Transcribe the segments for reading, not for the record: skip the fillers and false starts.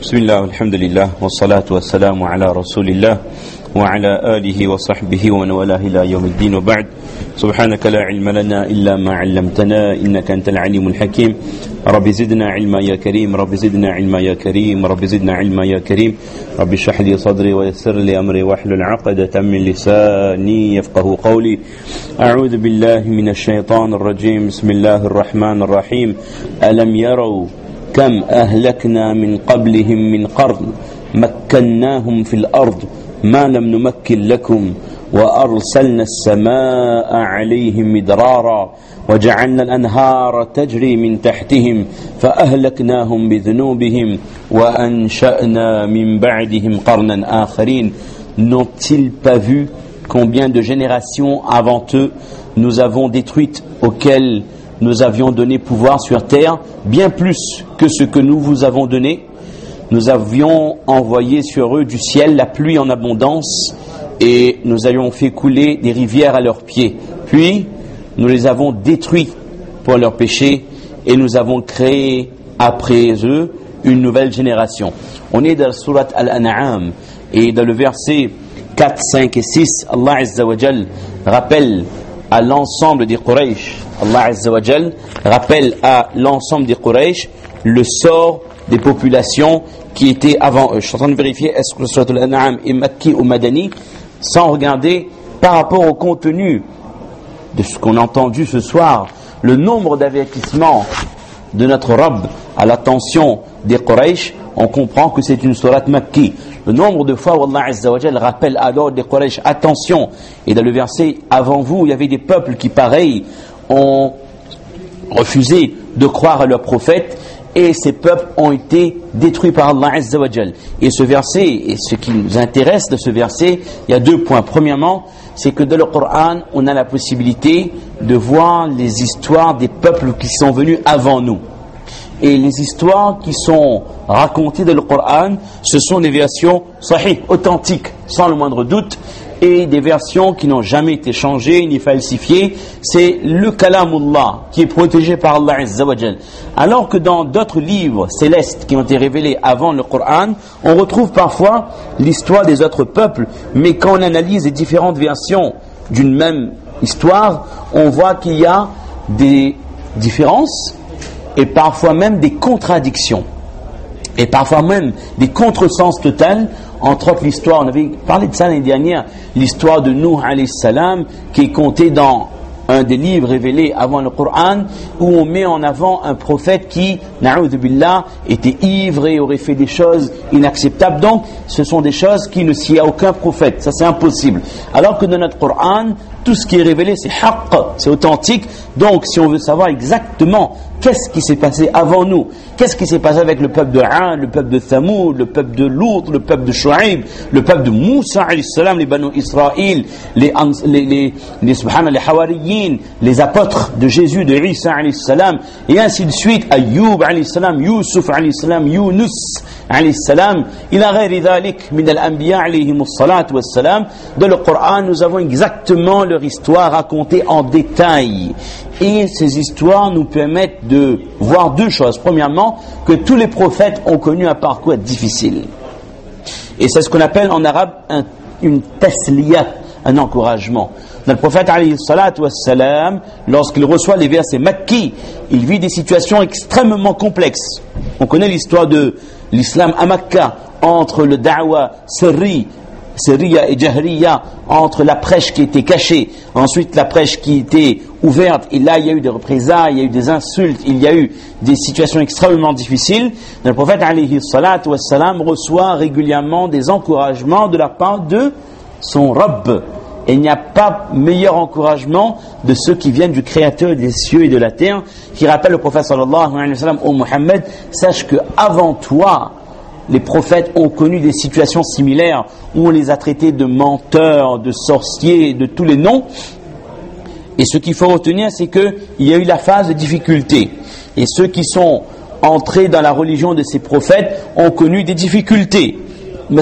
بسم الله والحمد لله والصلاة والسلام على رسول الله وعلى آله وصحبه ومن والاه إلى يوم الدين وبعد. سبحانك لا علم لنا إلا ما علمتنا إنك أنت العليم الحكيم. رب زدنا علما يا كريم، رب زدنا علما يا كريم، رب زدنا علما يا كريم. رب اشرح لي صدري ويسر لي أمري واحلل عقدة من لساني يفقه قولي. أعوذ بالله من الشيطان الرجيم. بسم الله الرحمن الرحيم. ألم يروا كم أهلكنا من قبلهم من قرن مكناهم في الأرض ما لم نمكن لكم وأرسلنا السماء عليهم مدرارا وجعلنا الأنهار تجري من تحتهم فأهلكناهم بذنوبهم وأنشأنا من بعدهم قرنا آخرين. N'ont-ils pas vu combien de générations avant eux nous avons détruites, auxquelles nous avions donné pouvoir sur terre, bien plus que ce que nous vous avons donné. Nous avions envoyé sur eux du ciel la pluie en abondance et nous avions fait couler des rivières à leurs pieds. Puis, nous les avons détruits pour leurs péchés et nous avons créé après eux une nouvelle génération. On est dans la sourate Al-An'am et dans le verset 4, 5 et 6, Allah Azza wa Jal rappelle à l'ensemble des Quraysh, Allah Azza wa Jal rappelle à l'ensemble des Quraysh le sort des populations qui étaient avant eux. Je suis en train de vérifier est-ce que le Surat Al-An'am est Makki ou Madani, sans regarder par rapport au contenu de ce qu'on a entendu ce soir, le nombre d'avertissements de notre Rabb à l'attention des Quraysh. On comprend que c'est une sourate Makki. Le nombre de fois où Allah Azza wa Jal rappelle alors des Quraysh, attention, et dans le verset avant vous, il y avait des peuples qui, pareil, ont refusé de croire à leur prophète, et ces peuples ont été détruits par Allah Azza wa Jal. Et ce verset, et ce qui nous intéresse de ce verset, il y a 2 points. Premièrement, c'est que dans le Coran, on a la possibilité de voir les histoires des peuples qui sont venus avant nous. Et les histoires qui sont racontées dans le Coran, ce sont des versions sahih, authentiques, sans le moindre doute, et des versions qui n'ont jamais été changées ni falsifiées. C'est le kalamullah qui est protégé par Allah Azza wa Jal. Alors que dans d'autres livres célestes qui ont été révélés avant le Coran, on retrouve parfois l'histoire des autres peuples, mais quand on analyse les différentes versions d'une même histoire, on voit qu'il y a des différences et parfois même des contradictions et parfois même des contresens totaux. Entre autres, l'histoire, on avait parlé de ça l'année dernière, l'histoire de Nuh alayhi salam qui est contée dans un des livres révélés avant le Coran, où on met en avant un prophète qui, na'oudhu billah, était ivre et aurait fait des choses inacceptables. Donc, ce sont des choses qui ne s'y a aucun prophète. Ça, c'est impossible. Alors que dans notre Coran, tout ce qui est révélé, c'est haqq, c'est authentique. Donc, si on veut savoir exactement qu'est-ce qui s'est passé avant nous, qu'est-ce qui s'est passé avec le peuple de 'Ad, le peuple de Thamoud, le peuple de Lut, le peuple de Shu'aib, le peuple de Moussa alayhi salam, les Banu Israël, les Hawariyin, les apôtres de Jésus, de Isa alayhi salam, et ainsi de suite, Ayyub alayhi salam, Yusuf alayhi salam, Yunus alayhi salam, ila ghayri dhalik min al-anbiya alayhim as-salat wa salam. Dans le Coran, nous avons exactement leur histoire racontée en détail. Et ces histoires nous permettent de voir 2 choses. Premièrement, que tous les prophètes ont connu un parcours difficile. Et c'est ce qu'on appelle en arabe une tasliyat, un encouragement. Le prophète alayhi salatu wassalam, lorsqu'il reçoit les versets Makki, il vit des situations extrêmement complexes. On connaît l'histoire de l'islam à Makka, entre le da'wa Sirriya et Jahriya, entre la prêche qui était cachée, ensuite la prêche qui était ouverte, et là il y a eu des représailles, il y a eu des insultes, il y a eu des situations extrêmement difficiles. Le prophète alayhi salatu wassalam reçoit régulièrement des encouragements de la part de son Rabb. Et il n'y a pas meilleur encouragement de ceux qui viennent du Créateur des cieux et de la terre, qui rappelle le prophète sallallahu alayhi wa sallam, ô Muhammad, sache que avant toi, les prophètes ont connu des situations similaires où on les a traités de menteurs, de sorciers, de tous les noms. Et ce qu'il faut retenir, c'est qu'il y a eu la phase de difficulté. Et ceux qui sont entrés dans la religion de ces prophètes ont connu des difficultés. Les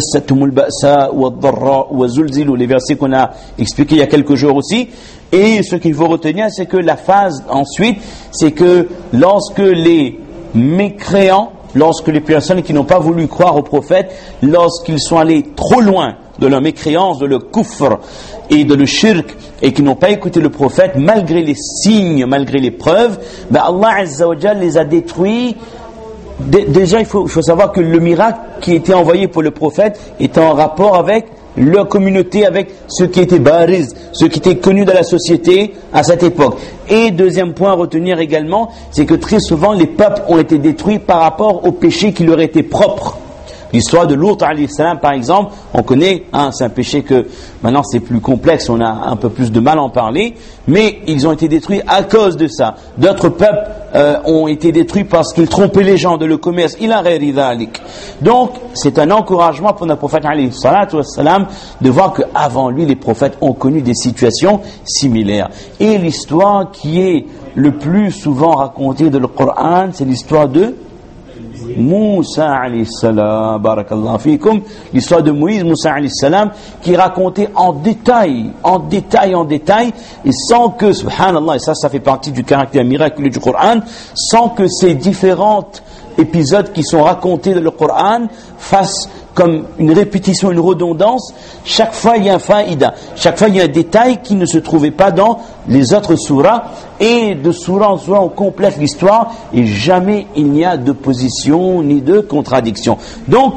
versets qu'on a expliqués il y a quelques jours aussi. Et ce qu'il faut retenir, c'est que la phase ensuite, c'est que lorsque les mécréants lorsque les personnes qui n'ont pas voulu croire au prophète, lorsqu'ils sont allés trop loin de leur mécréance, de leur kufr et de le shirk, et qui n'ont pas écouté le prophète, malgré les signes, malgré les preuves, Allah Azza wa Jal les a détruits. Déjà, il faut savoir que le miracle qui était envoyé pour le prophète était en rapport avec leur communauté, avec ceux qui étaient bariz, ceux qui étaient connus de la société à cette époque. Et deuxième point à retenir également, c'est que très souvent les peuples ont été détruits par rapport aux péchés qui leur étaient propres. L'histoire de Lut alayhi salam, par exemple, on connaît, c'est un péché que maintenant c'est plus complexe, on a un peu plus de mal à en parler, mais ils ont été détruits à cause de ça. D'autres peuples ont été détruits parce qu'ils trompaient les gens de le commerce. Donc, c'est un encouragement pour notre prophète alayhi salam de voir qu'avant lui, les prophètes ont connu des situations similaires. Et l'histoire qui est le plus souvent racontée dans le Coran, c'est l'histoire de Moussa alayhi salam, barakallahu fikum, l'histoire de Moïse, Moussa alayhi salam, qui est racontée en détail, et sans que, subhanallah, et ça fait partie du caractère miraculeux du Coran, sans que ces différents épisodes qui sont racontés dans le Coran fassent comme une répétition, une redondance. Chaque fois il y a un faïda, chaque fois il y a un détail qui ne se trouvait pas dans les autres surahs, et de surah en surah on complète l'histoire et jamais il n'y a d'opposition ni de contradiction. Donc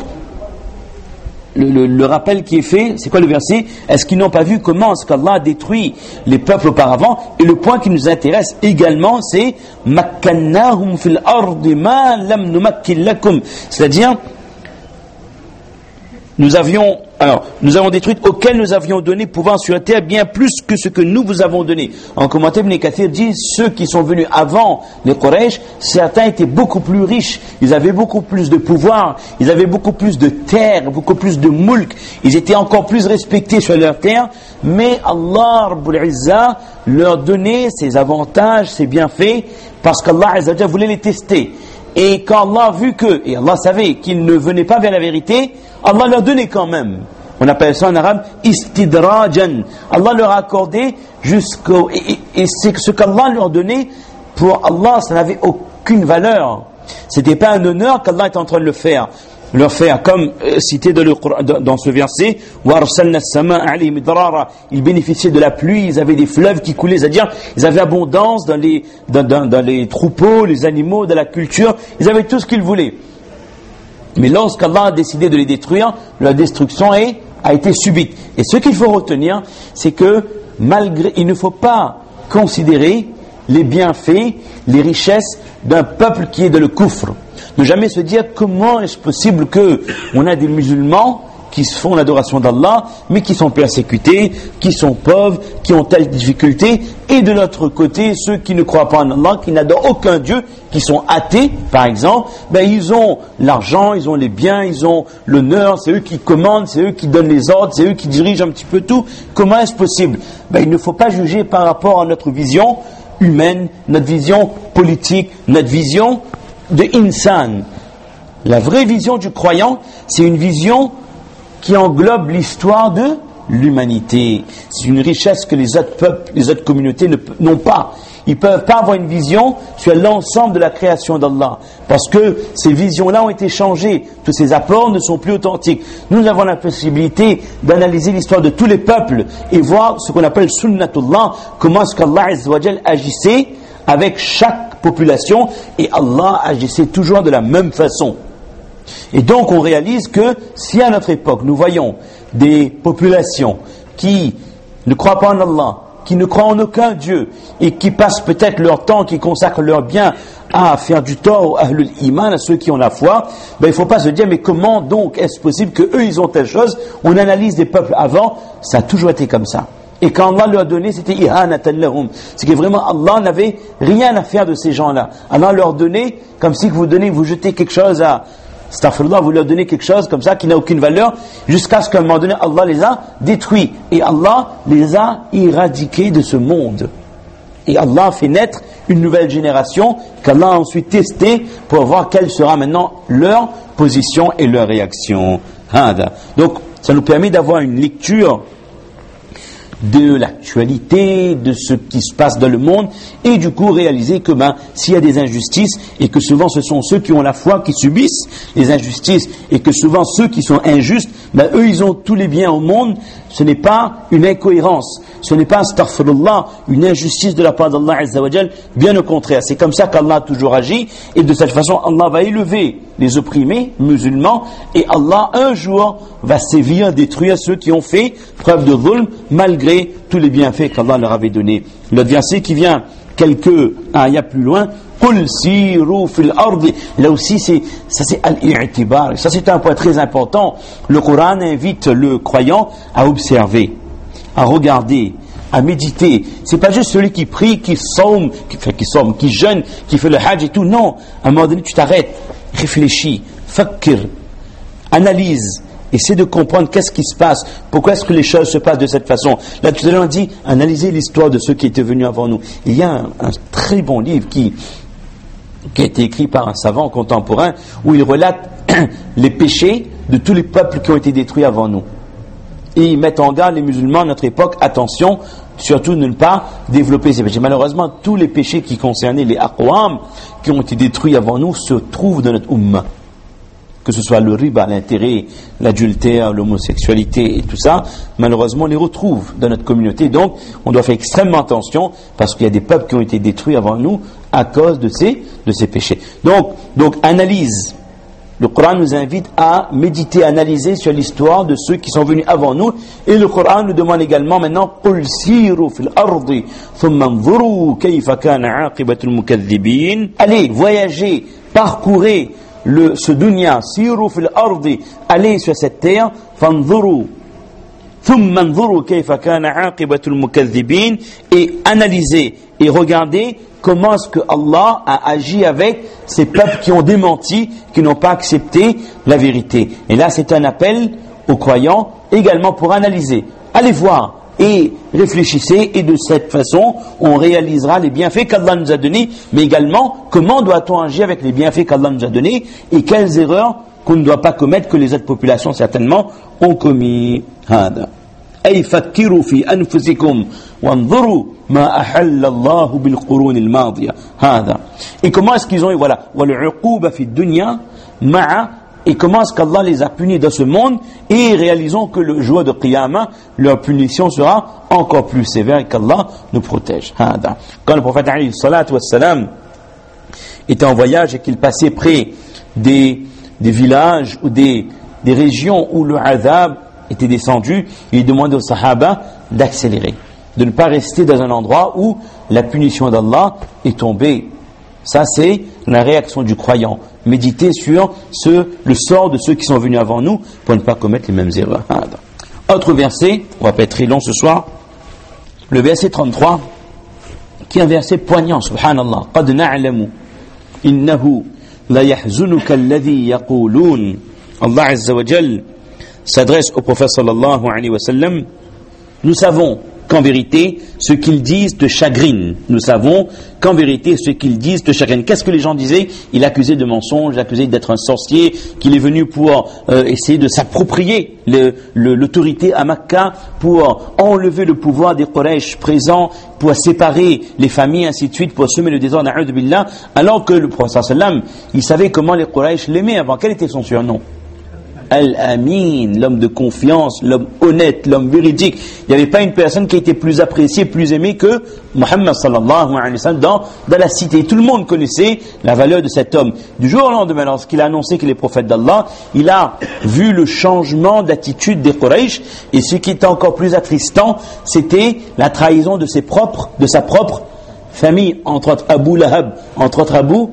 le rappel qui est fait, c'est quoi le verset? Est-ce qu'ils n'ont pas vu comment est-ce qu'Allah a détruit les peuples auparavant? Et le point qui nous intéresse également, c'est makkannahum fil ardi ma lam numakkin lakum, c'est-à-dire nous avons détruit auquel nous avions donné pouvoir sur la terre bien plus que ce que nous vous avons donné. En commentaire, Ibn Kathir dit, ceux qui sont venus avant les Quraysh, certains étaient beaucoup plus riches, ils avaient beaucoup plus de pouvoir, ils avaient beaucoup plus de terre, beaucoup plus de mulk, ils étaient encore plus respectés sur leur terre, mais Allah Rabbul Izzah leur donnait ses avantages, ses bienfaits, parce qu'Allah Azza wa Jalla voulait les tester. Et quand Allah a vu et Allah savait qu'ils ne venaient pas vers la vérité, Allah leur donnait quand même. On appelle ça en arabe istidrajan. Allah leur a accordé et c'est ce qu'Allah leur donnait, pour Allah, ça n'avait aucune valeur. C'était pas un honneur qu'Allah était en train de leur faire, comme cité dans ce verset, ils bénéficiaient de la pluie, ils avaient des fleuves qui coulaient, c'est-à-dire ils avaient abondance dans les troupeaux, les animaux, dans la culture, ils avaient tout ce qu'ils voulaient. Mais lorsqu'Allah a décidé de les détruire, la destruction a été subite. Et ce qu'il faut retenir, c'est que il ne faut pas considérer les bienfaits, les richesses d'un peuple qui est dans le kufr. Ne jamais se dire comment est-ce possible que on a des musulmans qui font l'adoration d'Allah, mais qui sont persécutés, qui sont pauvres, qui ont telle difficulté, et de l'autre côté, ceux qui ne croient pas en Allah, qui n'adorent aucun Dieu, qui sont athées, par exemple, ils ont l'argent, ils ont les biens, ils ont l'honneur, c'est eux qui commandent, c'est eux qui donnent les ordres, c'est eux qui dirigent un petit peu tout. Comment est-ce possible? Il ne faut pas juger par rapport à notre vision humaine, notre vision politique, notre vision de insan. La vraie vision du croyant, c'est une vision qui englobe l'histoire de l'humanité. C'est une richesse que les autres peuples, les autres communautés n'ont pas. Ils ne peuvent pas avoir une vision sur l'ensemble de la création d'Allah, parce que ces visions-là ont été changées. Tous ces apports ne sont plus authentiques. Nous avons la possibilité d'analyser l'histoire de tous les peuples et voir ce qu'on appelle sunnatullah, comment est-ce qu'Allah Azza wa Jal agissait avec chaque population, et Allah agissait toujours de la même façon. Et donc on réalise que si à notre époque nous voyons des populations qui ne croient pas en Allah, qui ne croient en aucun Dieu, et qui passent peut-être leur temps, qui consacrent leur bien à faire du tort aux ahlul iman, à ceux qui ont la foi, il ne faut pas se dire mais comment donc est-ce possible qu'eux ils ont telle chose? On analyse des peuples avant, ça a toujours été comme ça. Et quand Allah leur a donné, c'était ihanatan lahum. C'est que vraiment Allah n'avait rien à faire de ces gens-là. Allah leur donnait comme si vous jetez quelque chose à astaghfirullah, vous leur donnez quelque chose comme ça qui n'a aucune valeur, jusqu'à ce qu'à un moment donné Allah les a détruits et Allah les a éradiqués de ce monde. Et Allah a fait naître une nouvelle génération qu'Allah a ensuite testée pour voir quelle sera maintenant leur position et leur réaction. Donc ça nous permet d'avoir une lecture de l'actualité, de ce qui se passe dans le monde, et du coup réaliser que s'il y a des injustices, et que souvent ce sont ceux qui ont la foi qui subissent les injustices, et que souvent ceux qui sont injustes, eux ils ont tous les biens au monde, ce n'est pas une incohérence, ce n'est pas, astaghfirullah, une injustice de la part d'Allah Azza wa Jal, bien au contraire, c'est comme ça qu'Allah a toujours agi, et de cette façon Allah va élever les opprimés musulmans, et Allah un jour va sévir, détruire ceux qui ont fait preuve de zulm, malgré tous les bienfaits qu'Allah leur avait donnés. Le verset qui vient quelques ayats plus loin, قُلْ سِيرُوا فِي الْأَرْضِ. Là aussi, ça c'est al-i'tibar. Ça c'est un point très important. Le Coran invite le croyant à observer, à regarder, à méditer. C'est pas juste celui qui prie, qui somme, qui jeûne, qui fait le hajj et tout. Non. À un moment donné, tu t'arrêtes, réfléchis, fakkir, analyse. Essaie de comprendre qu'est-ce qui se passe, pourquoi est-ce que les choses se passent de cette façon. Là, tout à l'heure, on dit, analysez l'histoire de ceux qui étaient venus avant nous. Il y a un très bon livre qui a été écrit par un savant contemporain, où il relate les péchés de tous les peuples qui ont été détruits avant nous. Et ils mettent en garde les musulmans à notre époque, attention, surtout de ne pas développer ces péchés. Malheureusement, tous les péchés qui concernaient les aqwam, qui ont été détruits avant nous, se trouvent dans notre ummah. Que ce soit le riba, l'intérêt, l'adultère, l'homosexualité et tout ça, malheureusement on les retrouve dans notre communauté. Donc on doit faire extrêmement attention parce qu'il y a des peuples qui ont été détruits avant nous à cause de ces péchés. Donc analyse. Le Coran nous invite à méditer, analyser sur l'histoire de ceux qui sont venus avant nous. Et le Coran nous demande également maintenant قُلْ سِيرُوا فِي الْأَرْضِ ثُمَّ انظُرُوا كَيْفَ كَانَ عَاقِبَةُ الْمُكَذِّبِينَ. Allez, voyagez, parcourez ce dunya, siru fil ardi, allez sur cette terre, fanzuru, thumma anzuru kayfa kana aqibatul mukaththibin, et analysez et regardez comment est-ce que Allah a agi avec ces peuples qui ont démenti, qui n'ont pas accepté la vérité. Et là, c'est un appel aux croyants également pour analyser. Allez voir et réfléchissez, et de cette façon on réalisera les bienfaits qu'Allah nous a donnés, mais également comment doit-on agir avec les bienfaits qu'Allah nous a donnés et quelles erreurs qu'on ne doit pas commettre que les autres populations certainement ont commis. أي فكروا في أنفسكم وانظروا ما أحل الله بالقرون الماضية هذا. Et comment est-ce qu'ils ont, voilà, والعقوبة في الدنيا مع. Et comment est-ce qu'Allah les a punis dans ce monde, et réalisons que le jour de Qiyamah, leur punition sera encore plus sévère et qu'Allah nous protège. Quand le prophète alayhi salatu wassalam était en voyage et qu'il passait près des villages ou des régions où le azab était descendu, il demandait aux sahaba d'accélérer, de ne pas rester dans un endroit où la punition d'Allah est tombée. Ça, c'est la réaction du croyant. Méditer sur le sort de ceux qui sont venus avant nous pour ne pas commettre les mêmes erreurs. Autre verset, on va pas être très long ce soir, le verset 33, qui est un verset poignant, subhanallah. قَدْ نَعْلَمُ إِنَّهُ لَيَحْزُنُكَ الَّذِي يَقُولُونَ. Allah Azza wa Jal s'adresse au prophète sallallahu alayhi wa sallam. Nous savons qu'en vérité, ce qu'ils disent te chagrine. Nous savons qu'en vérité, ce qu'ils disent te chagrine. Qu'est-ce que les gens disaient? Il accusait de mensonge, il accusait d'être un sorcier, qu'il est venu pour essayer de s'approprier l'autorité à Makkah, pour enlever le pouvoir des Quraysh présents, pour séparer les familles, ainsi de suite, pour semer le désordre, na'udhu billah, alors que le prophète sallam, il savait comment les Quraysh l'aimaient avant. Quel était son surnom? Al-Amin, l'homme de confiance, l'homme honnête, l'homme véridique. Il n'y avait pas une personne qui était plus appréciée, plus aimée que Muhammad sallallahu alayhi wa sallam dans la cité. Tout le monde connaissait la valeur de cet homme. Du jour au lendemain, lorsqu'il a annoncé qu'il est prophète d'Allah, il a vu le changement d'attitude des Quraysh, et ce qui était encore plus attristant, c'était la trahison de sa propre famille, entre autres Abu Lahab, entre autres Abu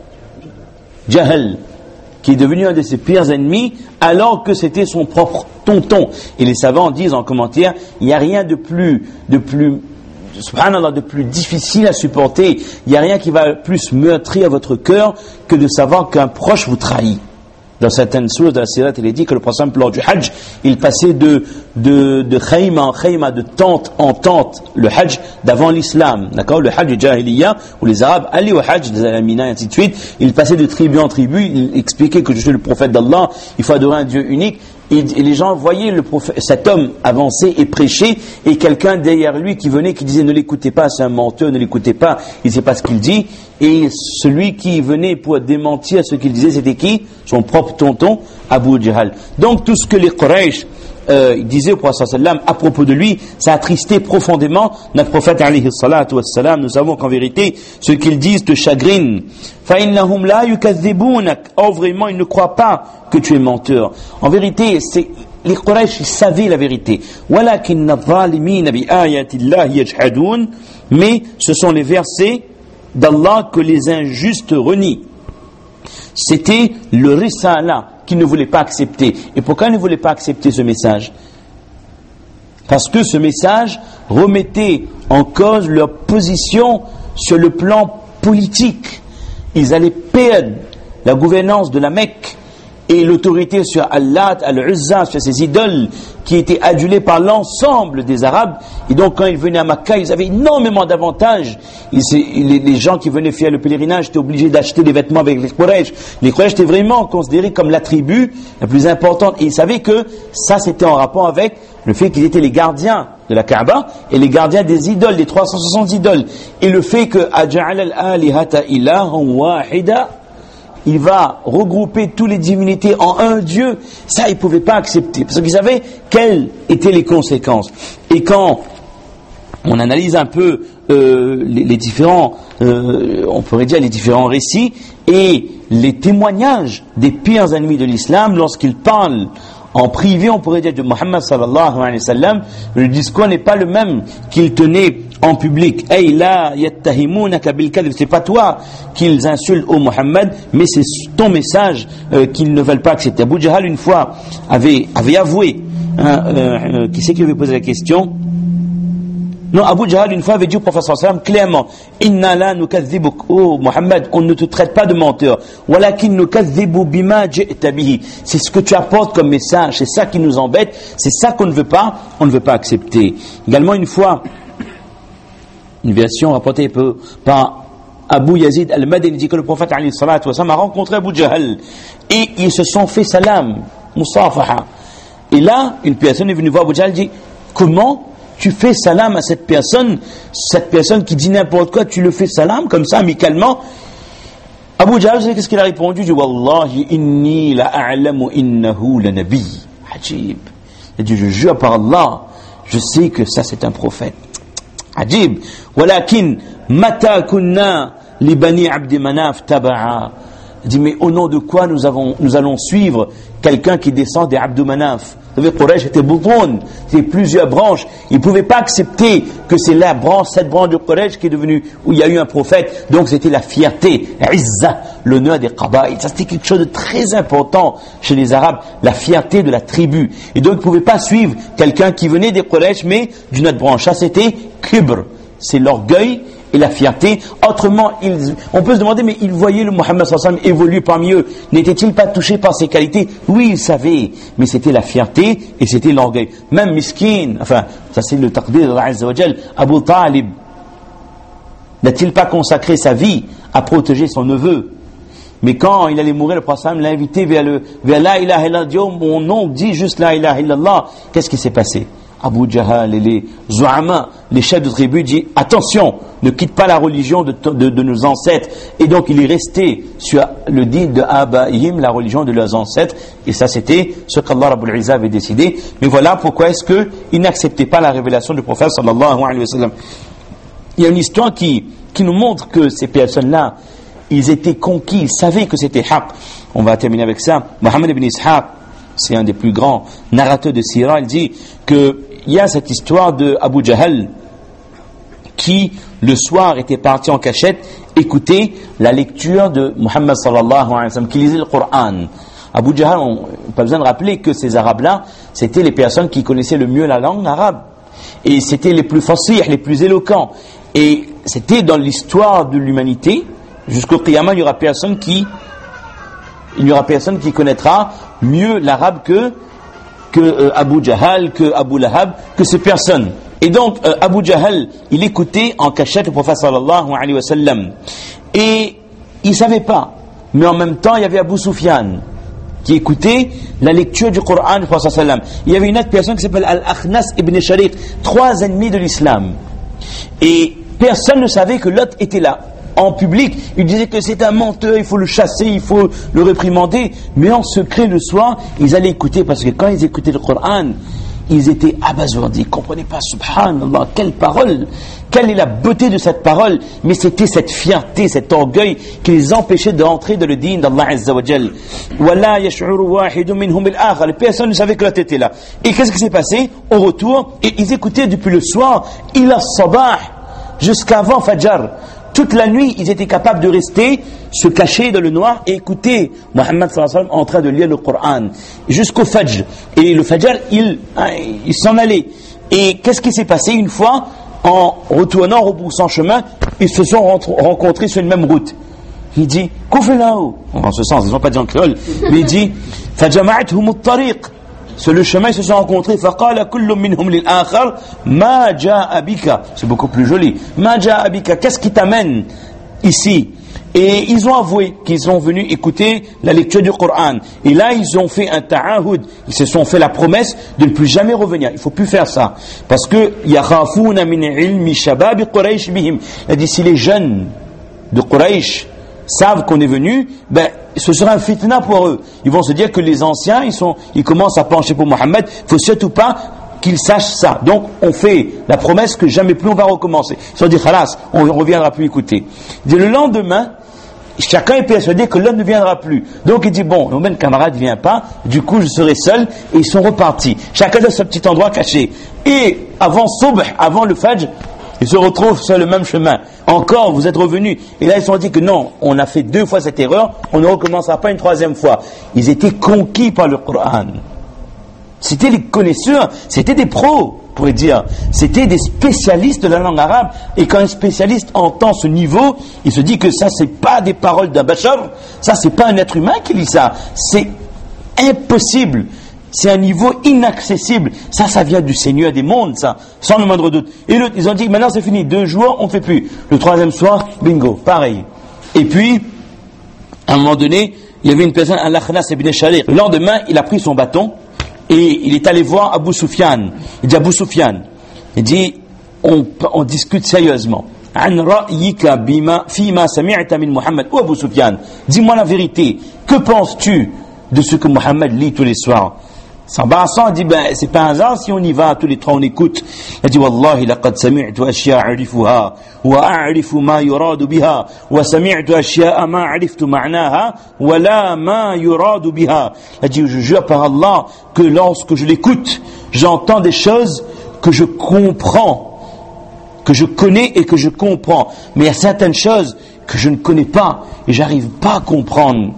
Jahl, qui est devenu un de ses pires ennemis, alors que c'était son propre tonton. Et les savants disent en commentaire, il n'y a rien de plus subhanallah, de plus difficile à supporter, il n'y a rien qui va plus meurtrir votre cœur que de savoir qu'un proche vous trahit. Dans certaines sources de la Sirat, il est dit que le prophète, lors du Hajj, il passait de khayma en khayma, de tente en tente, le Hajj d'avant l'islam, d'accord, le Hajj du Jahiliya, où les Arabes allaient au Hajj, des Alamina, et ainsi de suite. Il passait de tribu en tribu, il expliquait que je suis le prophète d'Allah, il faut adorer un Dieu unique, Et les gens voyaient cet homme avancer et prêcher, et quelqu'un derrière lui qui venait, qui disait ne l'écoutez pas, c'est un menteur, ne l'écoutez pas, il ne sait pas ce qu'il dit. Et celui qui venait pour démentir ce qu'il disait, c'était qui? Son propre tonton, Abu Jahl. Donc tout ce que les Quraysh disait au prophète sallam à propos de lui, ça a attristé profondément notre prophète alayhi salatu wassalam. Nous savons qu'en vérité, ce qu'ils disent te chagrine. فَإِنَّهُمْ لَا يُكَذِّبُونَكَ. Oh, vraiment, ils ne croient pas que tu es menteur. En vérité, les Quraysh, ils savaient la vérité. وَلَكِنَّ الظَّالِمِينَ بِآيَاتِ اللَّهِ يَجْحَدُونَ. Mais ce sont les versets d'Allah que les injustes renient. C'était le risala qu'ils ne voulaient pas accepter. Et pourquoi ils ne voulaient pas accepter ce message? Parce que ce message remettait en cause leur position sur le plan politique. Ils allaient perdre la gouvernance de la Mecque et l'autorité sur Al-Lat, Al-Uzza, sur ces idoles qui étaient adulées par l'ensemble des Arabes. Et donc quand ils venaient à Makkah, ils avaient énormément d'avantages. Les gens qui venaient faire le pèlerinage étaient obligés d'acheter des vêtements avec les Quraysh. Les Quraysh étaient vraiment considérés comme la tribu la plus importante. Et ils savaient que ça c'était en rapport avec le fait qu'ils étaient les gardiens de la Kaaba et les gardiens des idoles, des 360 idoles. Et le fait que Aja'al al-alihata ilahan wahida, il va regrouper toutes les divinités en un Dieu, ça ils ne pouvaient pas accepter, parce qu'ils savaient quelles étaient les conséquences. Et quand on analyse un peu les différents, on pourrait dire les différents récits et les témoignages des pires ennemis de l'islam, lorsqu'ils parlent en privé, on pourrait dire de Muhammad sallallahu alayhi wa sallam, le discours n'est pas le même qu'il tenait en public. Hey, la yattahimunaka bil kadhib, c'est pas toi qu'ils insultent au Muhammad, mais c'est ton message qu'ils ne veulent pas accepter. Abu Jahl une fois avait avoué, qui c'est qui lui avait posé la question? Non, Abu Jahl une fois avait dit au prophète sallallahu alayhi wa sallam clairement, inna la nukadhibuk, oh Muhammad, on ne te traite pas de menteur, walakin nukadhibu bima ji'ta bihi, c'est ce que tu apportes comme message, c'est ça qui nous embête, c'est ça qu'on ne veut pas, on ne veut pas accepter. Également une fois, une version rapportée par Abu Yazid al-Madini dit que le prophète alayhi salatu wa sallam a rencontré Abu Jahl et ils se sont fait salam, musafaha. Et là, une personne est venue voir Abu Jahl et dit, comment tu fais salam à cette personne qui dit n'importe quoi, tu le fais salam comme ça, amicalement? Abu Jahl, c'est qu'est-ce qu'il a répondu? Il dit, Wallahi inni la a'lamu innahu la nabi. Ajib. Il dit, je jure par Allah, je sais que ça c'est un prophète. Ajib. Walakin mata kunna li bani Abd Manaf taba'a. Il dit, mais au nom de quoi nous allons suivre quelqu'un qui descend des Abd Manaf? Vous savez, Quraysh était bouton, c'est plusieurs branches. Ils ne pouvaient pas accepter que c'est la branche, cette branche de Quraysh qui est devenue, où il y a eu un prophète. Donc c'était la fierté, Izza, l'honneur des Qaba'il. Ça c'était quelque chose de très important chez les Arabes, la fierté de la tribu. Et donc ils ne pouvaient pas suivre quelqu'un qui venait des Quraysh, mais d'une autre branche. Ça c'était Kibr, c'est l'orgueil et la fierté. Autrement, on peut se demander, mais ils voyaient le Muhammad sallallahu alayhi wa sallam évoluer parmi eux. N'était-il pas touché par ses qualités? Oui, ils savaient, mais c'était la fierté et c'était l'orgueil. Même Miskin, enfin, ça c'est le taqdir d'Allah Azza wa Jal, Abu Talib, n'a-t-il pas consacré sa vie à protéger son neveu? Mais quand il allait mourir, le prophète l'a invité vers la ilaha illallah, mon nom dit juste la ilaha illallah. Qu'est-ce qui s'est passé? Abu Jahl et les Zu'ama, les chefs de tribu, disent attention, ne quitte pas la religion de nos ancêtres. Et donc il est resté sur le din de Abaïm, la religion de leurs ancêtres. Et ça c'était ce qu'Allah Rabbul Izza avait décidé. Mais voilà pourquoi est-ce qu'ils n'acceptaient pas la révélation du prophète sallallahu alayhi wa sallam. Il y a une histoire qui nous montre que ces personnes-là, ils étaient conquis, ils savaient que c'était haq. On va terminer avec ça. Mohammed ibn Ishaq, c'est un des plus grands narrateurs de Sira, il dit qu'il y a cette histoire de Abu Jahl qui, le soir, était parti en cachette écouter la lecture de Muhammad sallallahu alayhi wa sallam, qui lisait le Coran. Abu Jahl, on n'a pas besoin de rappeler que ces Arabes-là, c'était les personnes qui connaissaient le mieux la langue arabe. Et c'était les plus fasih, les plus éloquents. Et c'était dans l'histoire de l'humanité, jusqu'au Qiyamah, il n'y aura personne qui connaîtra mieux l'arabe que Abu Jahl, que Abu Lahab, que ces personnes. Et donc Abu Jahl, il écoutait en cachette le prophète sallallahu alayhi wa sallam. Et il ne savait pas. Mais en même temps, il y avait Abu Sufyan, qui écoutait la lecture du Coran du Prophète sallam. Il y avait une autre personne qui s'appelle Al-Akhnas ibn Shariq, 3 ennemis de l'islam. Et personne ne savait que l'autre était là. En public, il disait que c'est un menteur, il faut le chasser, il faut le réprimander. Mais en secret, le soir, ils allaient écouter, parce que quand ils écoutaient le Coran, ils étaient abasourdis, ils ne comprenaient pas, subhanallah, quelle parole, quelle est la beauté de cette parole, mais c'était cette fierté, cet orgueil qui les empêchait d'entrer dans le din d'Allah Azza wa Jal. Wala yash'uru wahidun minhum al-akhar, les personnes ne savaient que l'autre était là. Et qu'est-ce qui s'est passé au retour? Et ils écoutaient depuis le soir, ila sabah, jusqu'avant Fajr. Toute la nuit, ils étaient capables de rester, se cacher dans le noir et écouter Mohammed sallallahu alayhi wa sallam en train de lire le Coran jusqu'au Fajr. Et le Fajr, il s'en allait. Et qu'est-ce qui s'est passé une fois? En retournant, rebroussant chemin, ils se sont rencontrés sur une même route. Il dit, qu'au fait là-haut? En ce sens, ils n'ont pas dit en créole, mais il dit, فَجَمَعَتْهُمُ الطَّرِيقِ. Sur le chemin, ils se sont rencontrés. فَقَالَ كُلُّ مِنْهُمْ لِلْآخَرِ مَا جَاءَ بِكَ. C'est beaucoup plus joli. مَا جَاءَ بِكَ. Qu'est-ce qui t'amène ici? Et ils ont avoué qu'ils sont venus écouter la lecture du Coran. Et là, ils ont fait un ta'ahud. Ils se sont fait la promesse de ne plus jamais revenir. Il ne faut plus faire ça. Parce que يَخَافُونَ مِنْ عِلْمِ شَبَابِ قُرَيْشِ بِهِمْ. Il a dit, si les jeunes de Quraysh savent qu'on est venu, ce sera un fitna pour eux. Ils vont se dire que les anciens, ils commencent à pencher pour Mohammed. Il ne faut surtout pas qu'ils sachent ça. Donc, on fait la promesse que jamais plus on va recommencer. Ils se sont dit, khalas, on ne reviendra plus écouter. Et le lendemain, chacun est persuadé que l'homme ne viendra plus. Donc, il dit, bon, le même camarade ne vient pas, du coup, je serai seul, et ils sont repartis. Chacun dans ce petit endroit caché. Et avant Subh, avant le Fajr, ils se retrouvent sur le même chemin. Encore, vous êtes revenus. Et là, ils se sont dit que non, on a fait 2 fois cette erreur, on ne recommencera pas une 3e fois. Ils étaient conquis par le Coran. C'était les connaisseurs, c'était des pros, on pourrait dire. C'était des spécialistes de la langue arabe. Et quand un spécialiste entend ce niveau, il se dit que ça, c'est pas des paroles d'un bachar, ça, c'est pas un être humain qui lit ça. C'est impossible. C'est un niveau inaccessible. Ça vient du Seigneur des mondes, ça, sans le moindre doute. Et l'autre, ils ont dit, maintenant c'est fini, 2 jours, on ne fait plus. Le 3e soir, bingo, pareil. Et puis, à un moment donné, il y avait une personne, Al-Akhnas ibn Shariq. Le lendemain, il a pris son bâton et il est allé voir Abu Sufyan. Il dit, Abu Sufyan, il dit, on discute sérieusement. An ra'yika bima fima sami'ta min Muhammad. Ou Abu Sufyan, dis-moi la vérité. Que penses-tu de ce que Muhammad lit tous les soirs? S'embarrassant, il dit, c'est pas un hasard si on y va, tous les 3 on écoute. Il dit, Wallahi, laqad sami'tu ashya'a a'rifuha, wa a'rifu ma yuradu biha, wa sami'tu ashya'a ma a'riftu ma'naha, wa la ma yuradu biha. Il dit, je jure par Allah que lorsque je l'écoute, j'entends des choses que je comprends, que je connais et que je comprends. Mais il y a certaines choses que je ne connais pas et j'arrive pas à comprendre.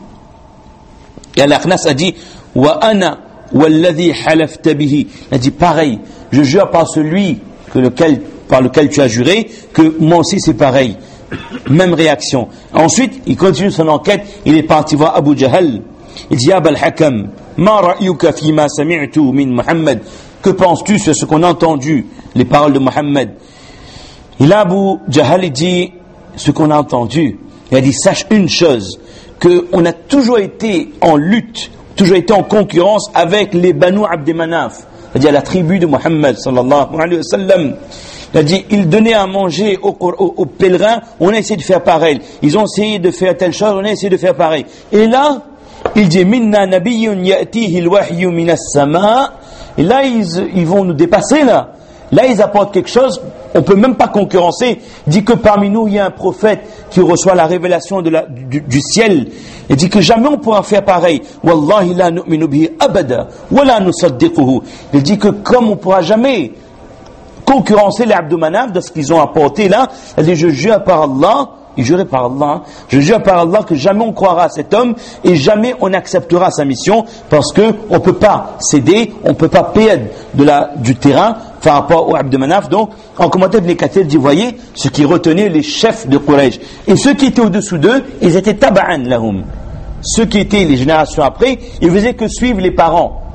Et Al-Akhnas a dit, wa ana walladhi halafta bihi. Il a dit pareil, je jure par celui par lequel tu as juré que moi aussi c'est pareil. Même réaction. Ensuite, il continue son enquête, il est parti voir Abu Jahl. Il dit, Abul Hakam, ma ra'yuka fima sami'tu min Muhammad. Que penses-tu sur ce qu'on a entendu, les paroles de Muhammad? Il a Abu Jahl dit, ce qu'on a entendu, il a dit, sache une chose, qu'on a toujours été en lutte, toujours été en concurrence avec les Banu Abd Manaf, c'est-à-dire la tribu de Muhammad sallallahu alayhi wa sallam. Il a dit, ils donnaient à manger aux pèlerins, on a essayé de faire pareil. Ils ont essayé de faire telle chose, on a essayé de faire pareil. Et là, il dit, minna nabiyyun ya'tihi al-wahyu min as-sama'. Et là, ils vont nous dépasser là. Là, ils apportent quelque chose, on ne peut même pas concurrencer. Il dit que parmi nous, il y a un prophète qui reçoit la révélation du ciel. Il dit que jamais on pourra faire pareil. Wallahi la nu'minu bihi abada, wa la nusaddiquhu. Il dit que comme on ne pourra jamais concurrencer les Abd Manaf de ce qu'ils ont apporté là, il dit, je jure par Allah, il jurait par Allah, je jure par Allah que jamais on croira à cet homme et jamais on acceptera sa mission parce que on ne peut pas céder, on ne peut pas perdre du terrain par rapport au Abd Manaf. Donc, en commentaire, Ibn Kathir dit, voyez, ce qui retenait les chefs de Quraysh. Et ceux qui étaient au-dessous d'eux, ils étaient taba'an lahum. Ceux qui étaient les générations après, ils faisaient que suivre les parents.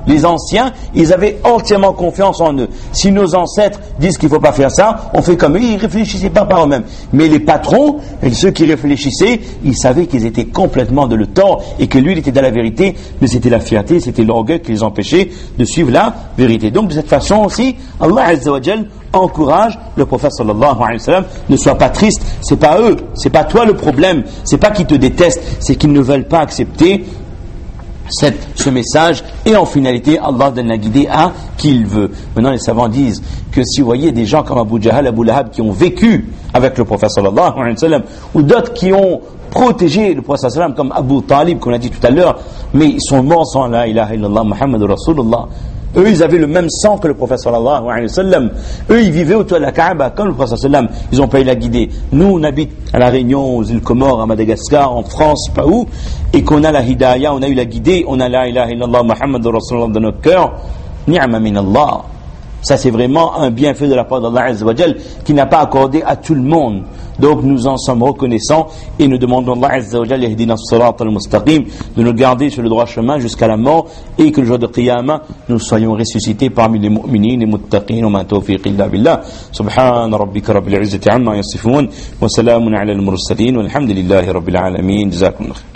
Les anciens, ils avaient entièrement confiance en eux. Si nos ancêtres disent qu'il ne faut pas faire ça, on fait comme eux, ils ne réfléchissaient pas par eux-mêmes. Mais les patrons, et ceux qui réfléchissaient, ils savaient qu'ils étaient complètement de le tort et que lui, il était dans la vérité, mais c'était la fierté, c'était l'orgueil qui les empêchait de suivre la vérité. Donc de cette façon aussi, Allah Azza wa Jal encourage le prophète sallallahu alayhi wa sallam, ne sois pas triste, c'est pas eux, c'est pas toi le problème, c'est pas qu'ils te détestent, c'est qu'ils ne veulent pas accepter ce message, et en finalité Allah donne la guidée à qui il veut. Maintenant les savants disent que si vous voyez des gens comme Abu Jahal, Abu Lahab qui ont vécu avec le prophète sallallahu alayhi wa sallam, ou d'autres qui ont protégé le prophète sallallahu alayhi wa sallam comme Abu Talib qu'on a dit tout à l'heure, mais ils sont morts sans la ilaha illallah Muhammadur Rasulullah. Eux, ils avaient le même sang que le prophète sallallahu alayhi wa sallam. Eux, ils vivaient autour de la Kaaba comme le prophète sallallahu alayhi wa sallam. Ils ont pas eu la guidée. Nous, on habite à La Réunion, aux îles Comores, à Madagascar, en France, pas où, et qu'on a la hidayah, on a eu la guidée, on a la ilaha illallah Muhammadur Rasulullah dans notre cœur. Ni'ma min Allah. Ça, c'est vraiment un bienfait de la part d'Allah Azza wa Jal qui n'a pas accordé à tout le monde. Donc, nous en sommes reconnaissants et nous demandons à Allah Azza wa Jal yahdina as-sirat al-mustaqim de nous garder sur le droit chemin jusqu'à la mort et que le jour de Qiyamah, nous soyons ressuscités parmi les mu'minines, les muttaqin, wa ma tawfiq illa billah. Subhana rabbika rabbil izzati amma yasifun wa salamun ala al-mursalin walhamdulillahi rabbil alamin. Jazakumullah.